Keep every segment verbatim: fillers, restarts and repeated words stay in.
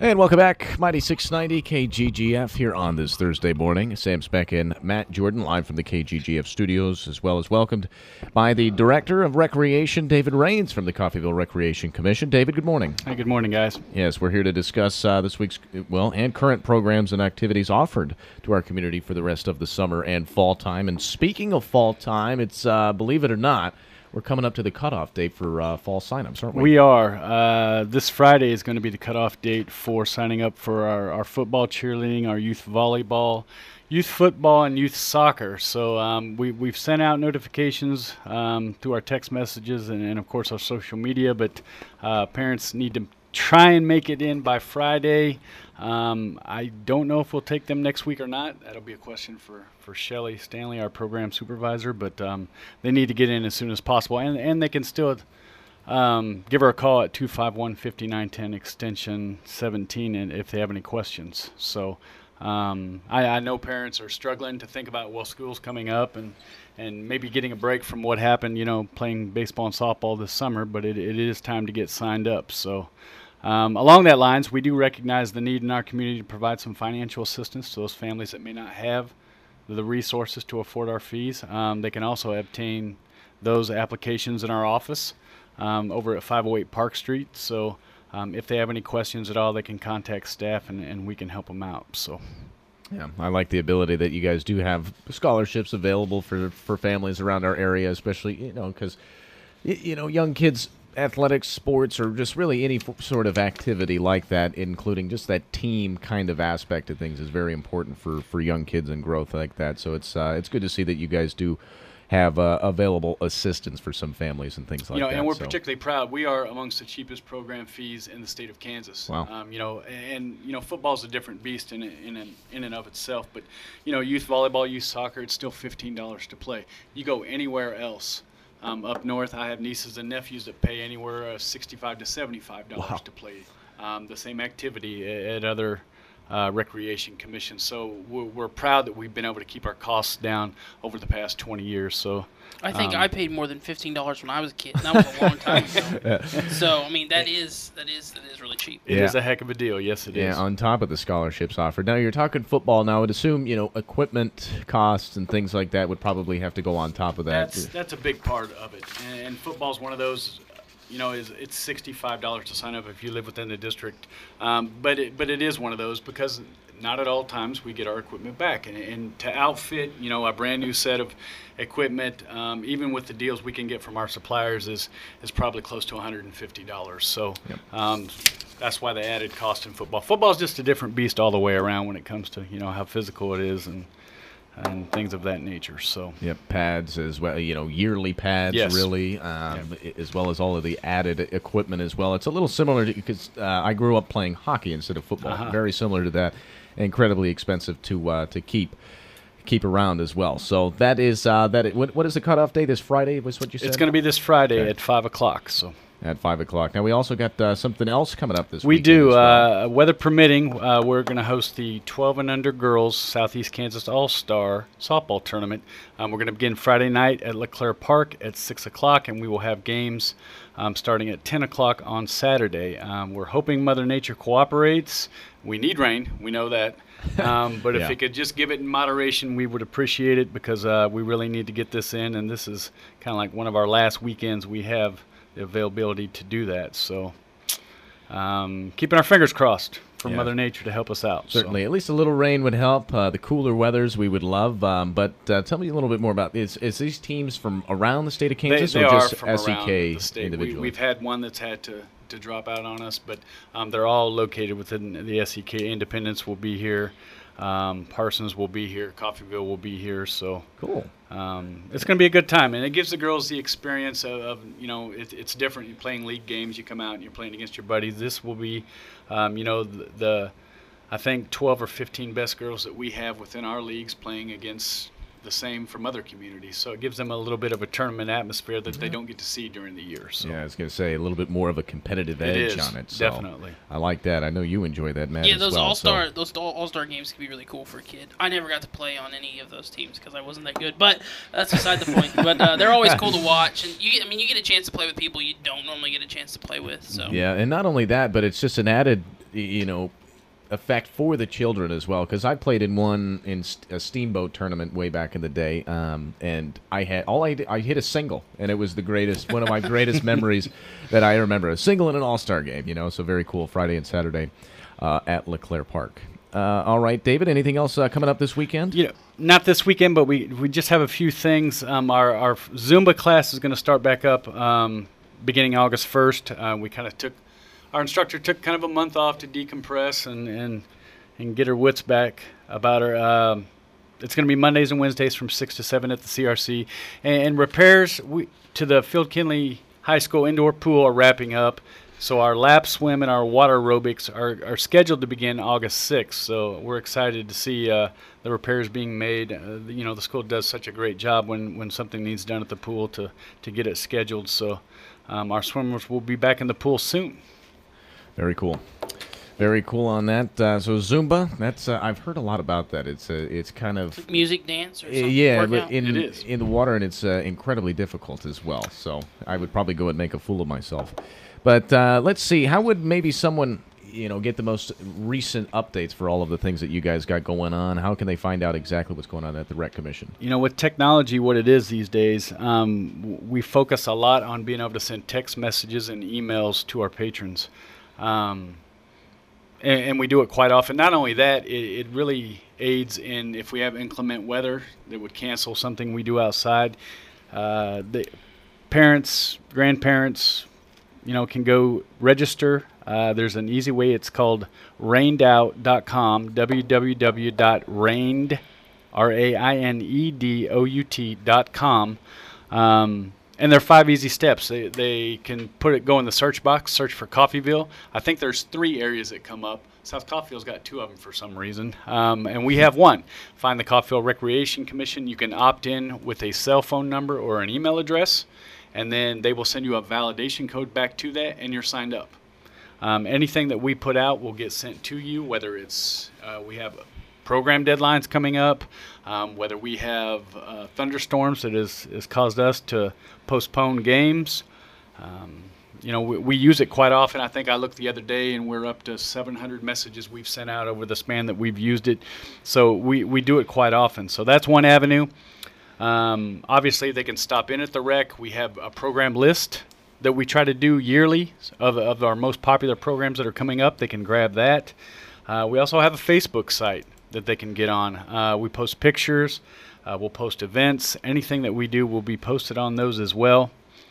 And welcome back, Mighty six ninety K G G F here on this Thursday morning. Sam Speck and Matt Jordan live from the K G G F studios, as well as welcomed by the Director of Recreation, David Rains from the Coffeyville Recreation Commission. David, good morning. Hey, good morning, guys. Yes, we're here to discuss uh, this week's, well, and current programs and activities offered to our community for the rest of the summer and fall time. And speaking of fall time, it's, uh, believe it or not, we're coming up to the cutoff date for uh, fall signups, aren't we? We are. Uh, this Friday is going to be the cutoff date for signing up for our, our football, cheerleading, our youth volleyball, youth football, and youth soccer. So um, we, we've sent out notifications um, through our text messages and, and, of course, our social media. But uh, parents need to try and make it in by Friday. Um, I don't know if we'll take them next week or not. That'll be a question for, for Shelly Stanley, our program supervisor. But um, they need to get in as soon as possible. And, and they can still um, give her a call at two five one, five nine one zero, extension seventeen, and if they have any questions. So um, I, I know parents are struggling to think about, well, school's coming up and, and maybe getting a break from what happened, you know, playing baseball and softball this summer. But it, it is time to get signed up. So Um, along that lines, we do recognize the need in our community to provide some financial assistance to those families that may not have the resources to afford our fees. Um, they can also obtain those applications in our office um, over at five oh eight Park Street. So um, if they have any questions at all, they can contact staff and, and we can help them out. So. Yeah, I like the ability that you guys do have scholarships available for, for families around our area, especially, you know, because, you know, young kids – athletics, sports, or just really any f- sort of activity like that, including just that team kind of aspect of things, is very important for, for young kids and growth like that. So it's uh, it's good to see that you guys do have uh, available assistance for some families and things like you know, that. And we're so. particularly proud. We are amongst the cheapest program fees in the state of Kansas. Wow. Um, you know, and you know, football is a different beast in in in, in and of itself. But you know, youth volleyball, youth soccer, it's still fifteen dollars to play. You go anywhere else. Um, up north, I have nieces and nephews that pay anywhere uh, sixty-five to seventy-five dollars wow. to play um, the same activity at, at other uh, recreation commissions. So we're, we're proud that we've been able to keep our costs down over the past twenty years. So I think um, I paid more than fifteen dollars when I was a kid. And that was a long time ago. So I mean, that is that is that is really cheap. It yeah. is a heck of a deal. Yes, it yeah, is. Yeah, on top of the scholarships offered. Now you're talking football. Now I would assume, you know, equipment costs and things like that would probably have to go on top of that. That's that's a big part of it. And, and football is one of those. You know, is it's sixty-five dollars to sign up if you live within the district. Um, but it, but it is one of those because not at all times we get our equipment back. And, and to outfit, you know, a brand new set of equipment, um, even with the deals we can get from our suppliers, is is probably close to one hundred fifty dollars. So Yep. um, that's why the added cost in football. Football is just a different beast all the way around when it comes to, you know, how physical it is and and things of that nature. So Yep, pads as well, you know, yearly pads, Yes. really, um, yep. as well as all of the added equipment as well. It's a little similar to, because uh, I grew up playing hockey instead of football, Uh-huh. very similar to that, incredibly expensive to uh, to keep keep around as well. So that is, uh, that. It, what, what is the cutoff date? This Friday was what you said? it's going to be this Friday Okay. at five o'clock. So. At five o'clock. Now, we also got uh, something else coming up this We weekend do. as well. Uh, weather permitting, uh, we're going to host the twelve and under girls Southeast Kansas All-Star softball tournament. Um, we're going to begin Friday night at LeClaire Park at six o'clock, and we will have games um, starting at ten o'clock on Saturday. Um, we're hoping Mother Nature cooperates. We need rain. We know that. Um, but Yeah. if it could just give it in moderation, we would appreciate it because uh, we really need to get this in, and this is kind of like one of our last weekends we have the availability to do that. So um, keeping our fingers crossed for Yeah. Mother Nature to help us out. Certainly. So. At least a little rain would help. Uh, the cooler weathers we would love. Um, but uh, tell me a little bit more about this. Is these teams from around the state of They, Kansas they or are just from S E around K the state. We, individually? we've had one that's had to, to drop out on us, but um, they're all located within the S E K. Independence will be here. Um, Parsons will be here. Coffeyville will be here. So Cool. Um, it's going to be a good time, and it gives the girls the experience of, of you know, it, it's different. You're playing league games, you come out and you're playing against your buddies. This will be, um, you know, the, the, I think twelve or fifteen best girls that we have within our leagues playing against the same from other communities. So it gives them a little bit of a tournament atmosphere that they don't get to see during the year. So. Yeah, I was going to say a little bit more of a competitive It edge is, on it. So definitely. I like that. I know you enjoy that, Matt. Yeah, as those well, all star so. those all star games can be really cool for a kid. I never got to play on any of those teams because I wasn't that good, but that's beside the point. But uh, they're always cool to watch, and you get, I mean, you get a chance to play with people you don't normally get a chance to play with. So Yeah, and not only that, but it's just an added, y- you know, effect for the children as well, because I played in one in st- a steamboat tournament way back in the day, um, and I had all I did, I hit a single, and it was the greatest, one of my greatest memories that I remember. A single in an all-star game, you know, so very cool. Friday and Saturday uh, at LeClaire Park. Uh, all right, David, anything else uh, coming up this weekend? You know, not this weekend, but we we just have a few things. Um, our our Zumba class is going to start back up um, beginning August first. Uh, we kind of took our instructor took kind of a month off to decompress and and, and get her wits back about her. Um, it's going to be Mondays and Wednesdays from six to seven at the C R C. And, and repairs we, to the Field Kinley High School indoor pool are wrapping up. So our lap swim and our water aerobics are, are scheduled to begin August sixth. So we're excited to see uh, the repairs being made. Uh, you know, the school does such a great job when, when something needs done at the pool to, to get it scheduled. So um, our swimmers will be back in the pool soon. Very cool. Very cool on that. Uh, so Zumba, that's uh, I've heard a lot about that. It's uh, it's kind of Music, dance, or uh, something. yeah, Workout? but in It is. in the water, and it's uh, incredibly difficult as well. So I would probably go and make a fool of myself. But uh, let's see, how would maybe someone you know get the most recent updates for all of the things that you guys got going on? How can they find out exactly what's going on at the Rec Commission? You know, with technology, what it is these days, um, w- we focus a lot on being able to send text messages and emails to our patrons. Um, and, and we do it quite often. Not only that, it, it really aids in if we have inclement weather that would cancel something we do outside. Uh, the parents, grandparents, you know, can go register. Uh, there's an easy way. It's called rained out dot com, w w w dot rained, R A I N E D O U T dot com. Um, and there are five easy steps. They, they can put it, go in the search box, search for Coffeyville. I think there's three areas that come up. South Coffeyville's got two of them for some reason. Um, and we have one. Find the Coffeyville Recreation Commission. You can opt in with a cell phone number or an email address, and then they will send you a validation code back to that, and you're signed up. Um, anything that we put out will get sent to you, whether it's uh, we have program deadlines coming up, um, whether we have uh, thunderstorms that has, has caused us to postpone games. Um, you know, we, we use it quite often. I think I looked the other day, and we're up to seven hundred messages we've sent out over the span that we've used it. So we, we do it quite often. So that's one avenue. Um, obviously, they can stop in at the rec. We have a program list that we try to do yearly of, of our most popular programs that are coming up. They can grab that. Uh, we also have a Facebook site that they can get on. Uh, we post pictures. Uh, we'll post events. Anything that we do will be posted on those as well.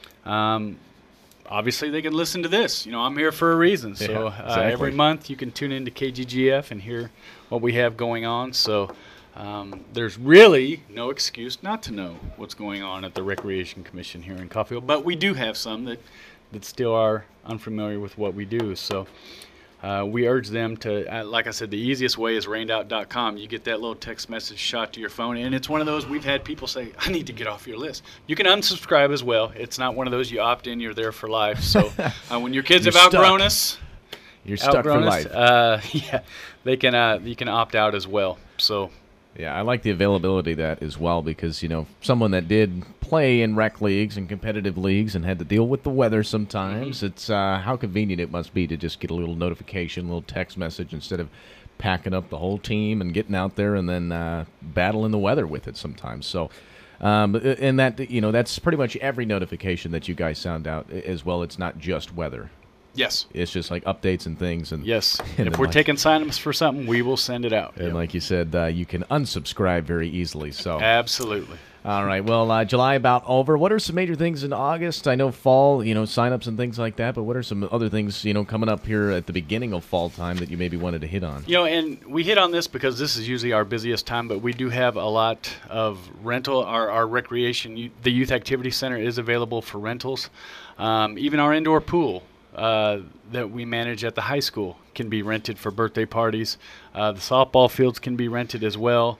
Um, obviously, they can listen to this. You know, I'm here for a reason. So Yeah, uh, exactly. every month you can tune into K G G F and hear what we have going on. So um, there's really no excuse not to know what's going on at the Recreation Commission here in Coffeyville. But we do have some that, that still are unfamiliar with what we do. So uh, we urge them to, uh, like I said, the easiest way is rained out dot com. You get that little text message shot to your phone, and it's one of those we've had people say, I need to get off your list. You can unsubscribe as well. It's not one of those you opt in, you're there for life. So uh, when your kids You're have outgrown stuck. us, You're stuck for outgrown us, life. uh, yeah, they can, uh, you can opt out as well. So Yeah, I like the availability of that as well because, you know, someone that did play in rec leagues and competitive leagues and had to deal with the weather sometimes, Mm-hmm. it's uh, how convenient it must be to just get a little notification, a little text message instead of packing up the whole team and getting out there and then uh, battling the weather with it sometimes. So, um, and that, you know, that's pretty much every notification that you guys sound out as well. It's not just weather. yes, It's just like updates and things. And yes. And if then we're like- taking sign-ups for something, we will send it out. And Yep. like you said, uh, you can unsubscribe very easily. So. Absolutely. All right. Well, uh, July about over. What are some major things in August? I know fall, you know, signups and things like that. But what are some other things, you know, coming up here at the beginning of fall time that you maybe wanted to hit on? You know, and we hit on this because this is usually our busiest time, but we do have a lot of rental. Our, our recreation, you- the Youth Activity Center is available for rentals. Um, even our indoor pool uh, that we manage at the high school can be rented for birthday parties. Uh, the softball fields can be rented as well.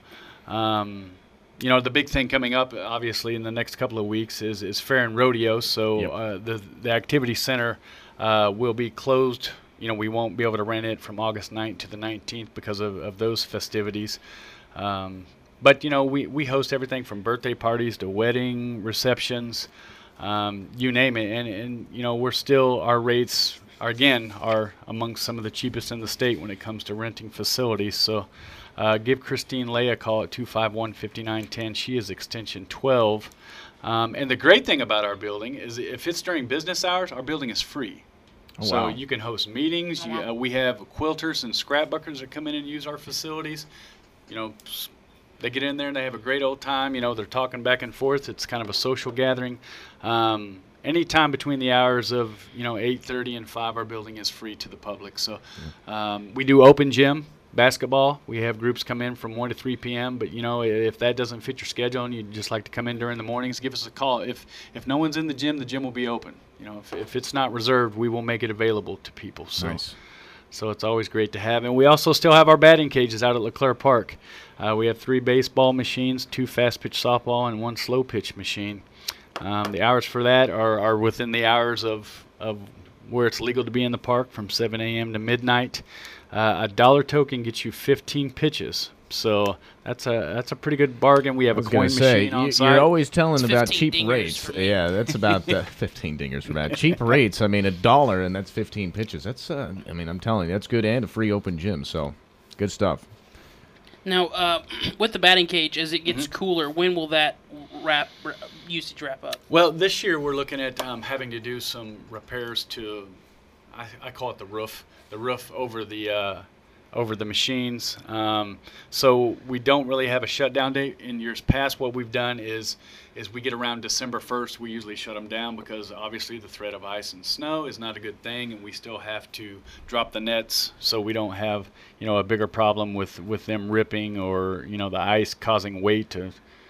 Um, you know, the big thing coming up, obviously, in the next couple of weeks is, is Fair and Rodeo. So Yep. uh, the, the activity center uh, will be closed. You know, we won't be able to rent it from August ninth to the nineteenth because of, of those festivities. Um, but, you know, we, we host everything from birthday parties to wedding receptions. um, you name it. And, and, you know, we're still, our rates are, again, are among some of the cheapest in the state when it comes to renting facilities. So uh, give Christine Lay a call at two five one, five nine one zero. She is extension twelve. Um, and the great thing about our building is if it's during business hours, our building is free. Oh, so wow. you can host meetings. You, uh, we have quilters and scrapbookers that come in and use our facilities. You know, s- they get in there and they have a great old time. You know, they're talking back and forth. It's kind of a social gathering. Um, anytime between the hours of, you know, eight thirty and five, our building is free to the public. So um, we do open gym basketball. We have groups come in from one to three p.m. But, you know, if that doesn't fit your schedule and you'd just like to come in during the mornings, give us a call. If if no one's in the gym, the gym will be open. You know, if, if it's not reserved, we will make it available to people. So, Nice. so it's always great to have. And we also still have our batting cages out at LeClaire Park. Uh, we have three baseball machines, two fast-pitch softball, and one slow-pitch machine. Um, the hours for that are, are within the hours of, of where it's legal to be in the park from seven a.m. to midnight. Uh, a dollar token gets you fifteen pitches. So that's a that's a pretty good bargain. We have I a was coin going to say, machine on you, site. you're always telling It's about fifteen cheap dingers rates. for me. Yeah, that's about uh, fifteen dingers for that. Cheap rates, I mean, a dollar, and that's fifteen pitches. That's, uh, I mean, I'm telling you, that's good, and a free open gym, so good stuff. Now, uh, with the batting cage, as it gets Mm-hmm. cooler, when will that wrap r- usage wrap up? Well, this year we're looking at um, having to do some repairs to, I, I call it the roof, the roof over the uh, over the machines. Um, so we don't really have a shutdown date. In years past, what we've done is is we get around December first, we usually shut them down because obviously the threat of ice and snow is not a good thing, and we still have to drop the nets so we don't have, you know, a bigger problem with, with them ripping or, you know, the ice causing weight to,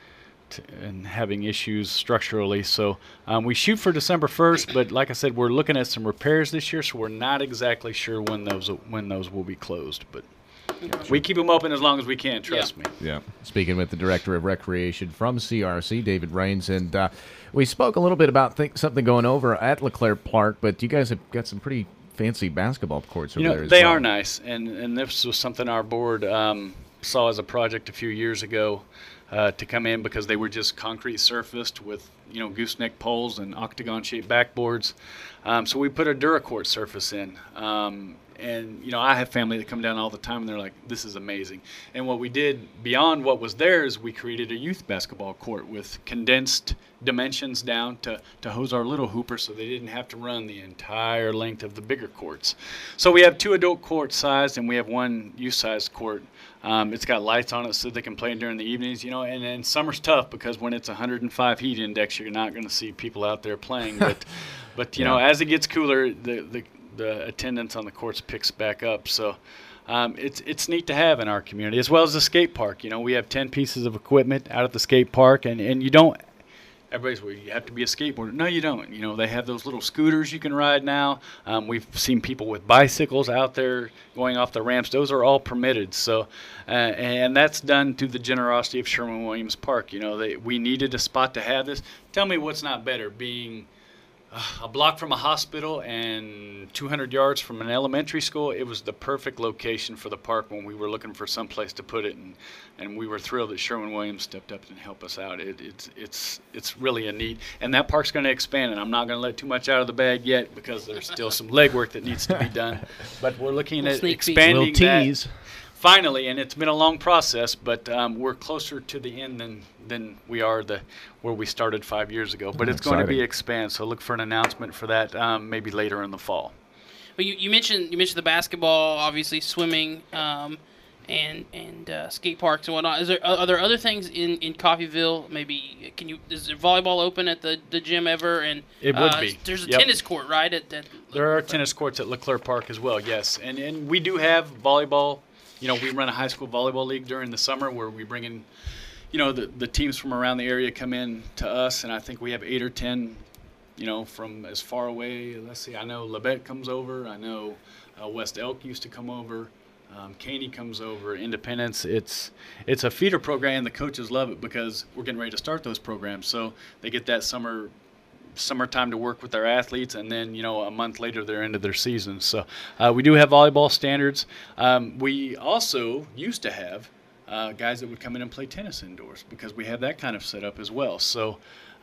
to and having issues structurally. So um, we shoot for December first, but like I said, we're looking at some repairs this year, so we're not exactly sure when those when those will be closed, but we keep them open as long as we can, trust me. Yeah. Speaking with the Director of Recreation from C R C, David Rains, and uh, we spoke a little bit about th- something going over at LeClaire Park, but you guys have got some pretty fancy basketball courts over You know, there as they well. are nice, and, and this was something our board um, saw as a project a few years ago uh, to come in because they were just concrete surfaced with, you know, gooseneck poles and octagon-shaped backboards. Um, so we put a Duracourt surface in. Um, and, you know, I have family that come down all the time, and they're like, this is amazing. And what we did beyond what was there is we created a youth basketball court with condensed dimensions down to, to hose our little hoopers so they didn't have to run the entire length of the bigger courts. So we have two adult court sized and we have one youth sized court. Um, it's got lights on it so they can play during the evenings, you know, and, and summer's tough because when it's one hundred five heat index, you're not going to see people out there playing. But, but you Yeah. know, as it gets cooler, the, the, the attendance on the courts picks back up. So um, it's it's neat to have in our community, as well as the skate park. You know, we have ten pieces of equipment out at the skate park, and, and you don't everybody's, well, you have to be a skateboarder. No, you don't. You know, they have those little scooters you can ride now. Um, we've seen people with bicycles out there going off the ramps. Those are all permitted. So, uh, and that's done through the generosity of Sherwin-Williams Park. You know, they, we needed a spot to have this. Tell me what's not better, being uh, a block from a hospital and two hundred yards from an elementary school. It was the perfect location for the park when we were looking for some place to put it, and, and we were thrilled that Sherwin-Williams stepped up and helped us out. It, it's it's it's really a neat, and that park's going to expand, and I'm not going to let too much out of the bag yet because there's still some legwork that needs to be done. But we're looking at Sneak peek. expanding Little that tease. finally, and it's been a long process, but um, we're closer to the end than than we are the where we started five years ago. But Oh, it's going to be exciting. expand, so look for an announcement for that um, maybe later in the fall. Well, you, you mentioned you mentioned the basketball, obviously swimming, um, and and uh, skate parks and whatnot. Is there are there other things in, in Coffeyville? Maybe can you is there volleyball open at the, the gym ever? And It would uh, be. There's a Yep. tennis court, right? At, at There are tennis courts at LeClaire Park as well, yes. And and we do have volleyball. You know, we run a high school volleyball league during the summer where we bring in, you know, the, the teams from around the area come in to us, and I think we have eight or ten, you know, from as far away. Let's see, I know Labette comes over. I know uh, West Elk used to come over. Um, Caney comes over. Independence. It's it's a feeder program, and the coaches love it because we're getting ready to start those programs. So they get that summer summertime to work with their athletes, and then, you know, a month later they're into their season. So uh, we do have volleyball standards. Um, we also used to have uh, guys that would come in and play tennis indoors because we have that kind of setup as well. So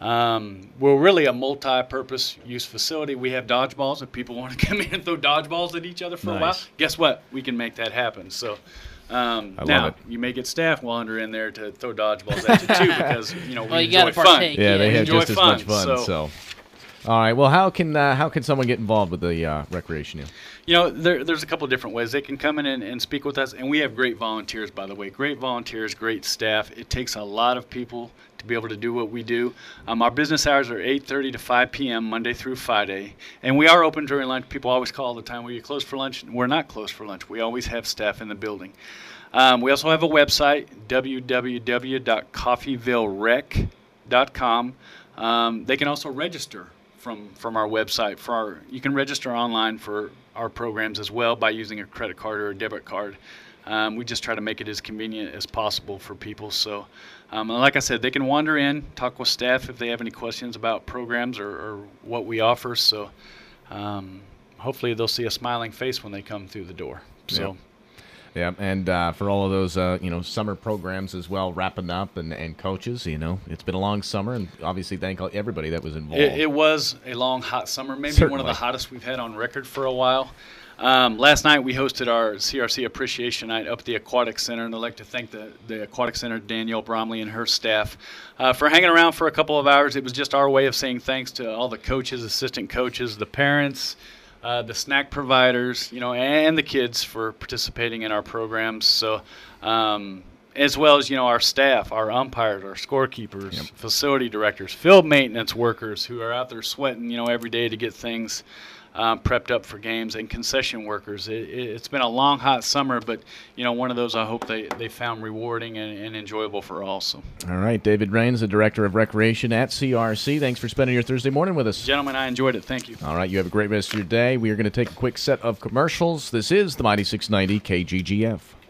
Um, we're really a multi-purpose use facility. We have dodgeballs. If people want to come in and throw dodgeballs at each other for Nice. a while, guess what? We can make that happen. So um, I love now it. you may get staff wander in there to throw dodgeballs at you too, because you know we Well, you enjoy gotta fun. partake. Yeah, Yeah, they we had enjoy just as fun, much fun. so- So, all right. Well, how can uh, how can someone get involved with the uh, recreation? Union? You know, there, there's a couple of different ways. They can come in and, and speak with us, and we have great volunteers, by the way. Great volunteers, great staff. It takes a lot of people to be able to do what we do. Um, our business hours are eight thirty to five p.m. Monday through Friday, and we are open during lunch. People always call all the time, "Will you close for lunch?" We're not closed for lunch. We always have staff in the building. Um, we also have a website, w w w dot coffeeville rec dot com. Um, they can also register from from our website. For our, you can register online for our programs as well by using a credit card or a debit card. Um, we just try to make it as convenient as possible for people. So, um, like I said, they can wander in, talk with staff if they have any questions about programs or, or what we offer. So, um, hopefully they'll see a smiling face when they come through the door. So. Yep. Yeah, and uh, for all of those, uh, you know, summer programs as well, wrapping up, and, and coaches, you know, it's been a long summer, and obviously thank all- everybody that was involved. It, it was a long, hot summer, maybe one Certainly. of the hottest we've had on record for a while. Um, last night we hosted our C R C Appreciation Night up at the Aquatic Center, and I'd like to thank the, the Aquatic Center, Danielle Bromley and her staff, uh, for hanging around for a couple of hours. It was just our way of saying thanks to all the coaches, assistant coaches, the parents, uh, the snack providers, you know, and the kids for participating in our programs. So, um, as well as, you know, our staff, our umpires, our scorekeepers, Yep. facility directors, field maintenance workers who are out there sweating, you know, every day to get things um, prepped up for games, and concession workers. It, it, it's been a long, hot summer, but, you know, one of those I hope they, they found rewarding and, and enjoyable for all. So, All right, David Rains, the Director of Recreation at C R C. Thanks for spending your Thursday morning with us. gentlemen, I enjoyed it. Thank you. All right, you have a great rest of your day. We are going to take a quick set of commercials. This is the Mighty six ninety K G G F.